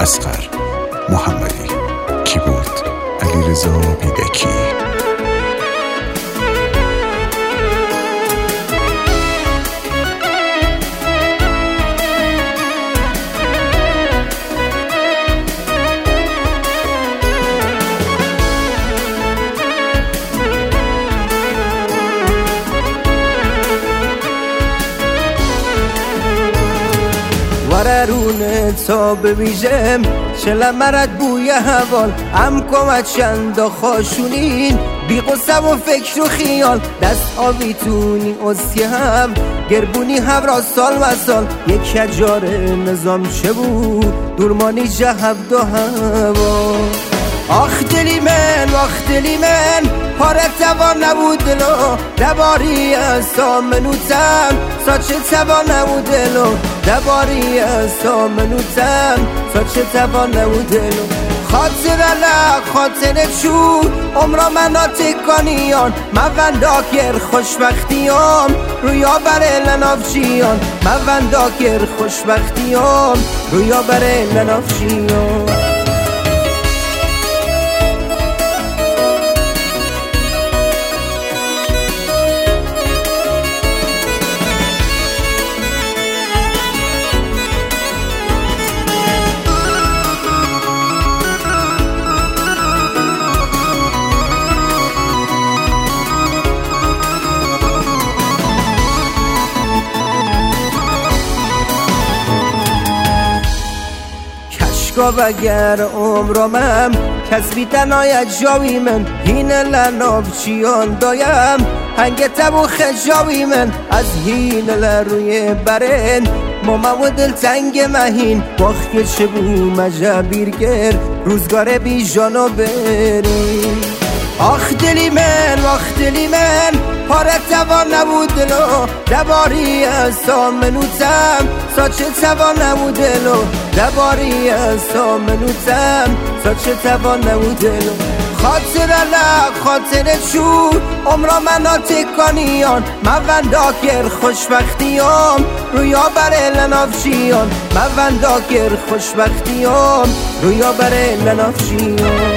اصغر محمدی، کیبورد علیرضا بیدکی. وررونه تا ببیجم چله مرد بوی هوال ام کمت چند خاشونین بی قصه و فکر و خیال دست آویتونی اسی هم گربونی هورا سال و سال یک هجار نظام چه بود دورمانی جهب دو هوا. آخ دلی من پاره توان نبود دلو دباری سامنوتم ساچه توان نبود دلو دباری سامنوتم ساچه توان نبود دلو. خاطر خاطر چو عمرا منا تکانیان مونداکر خوشبختیام رویا بره لنافچیان مونداکر خوشبختیام رویا بره لنافچیان. گاو اگر عمرمم کس بیتنای جاوی من هین لنافچیان دایم هنگ تبو خجاوی من از هین لروی برن ماما و دل تنگ مهین باخت چه بو مجبیر گر روزگار بی جانو بری. آخ دلی من پاره توان نبود دلو دباری سامنوتم ساچه توان نبود دلو دباری سامنوتم ساچه توان نبود دلو. خاطر چو عمرا منا تکانیان مونداکر خوشبختیام رویا بره لنافچیان مونداکر خوشبختیام رویا بره لنافچیان.